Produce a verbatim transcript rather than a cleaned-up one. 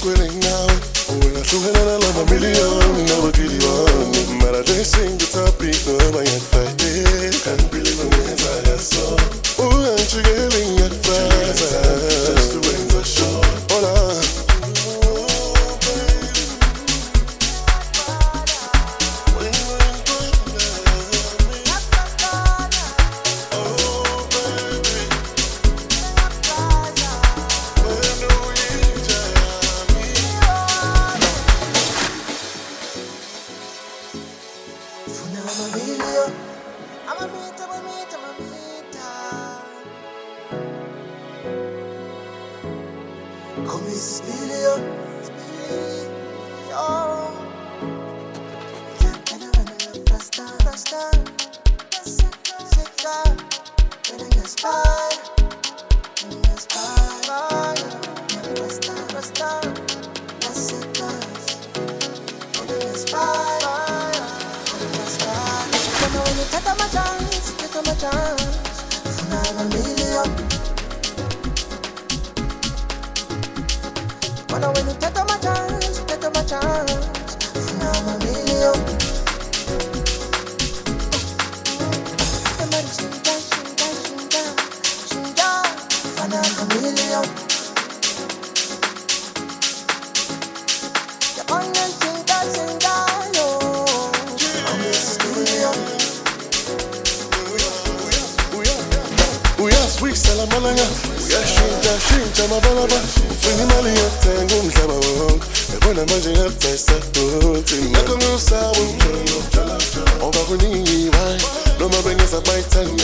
kwele nawe ungahlukelela lama million nabagilibani mara dressing the topic noma yakufake can't believe ungenza yaso uyangijikela ngiyakufasa just to win the show hola Come is Spilio, Spilio. Can I run a faster, faster? Sicker, when I get spy, when I get spy, faster, faster. Let's sit us, when I get spy, faster. Come on, when you take my chance, take my chance. For now, a million. When you take my chance, take my chance. Now I'm a million. Somebody sing that, sing that, sing that, sing that. For now I'm a million. You only sing that, sing that, yo. I'm a million. Uya sweet salamalanga, uya shinja shinja mabalaba. Ufini mali yote ngumhlaba wonke, yabona manje ngiyabhayisa futhi. Ngakho ngisawu, oba kuningi why? Noma bengeza bayithanda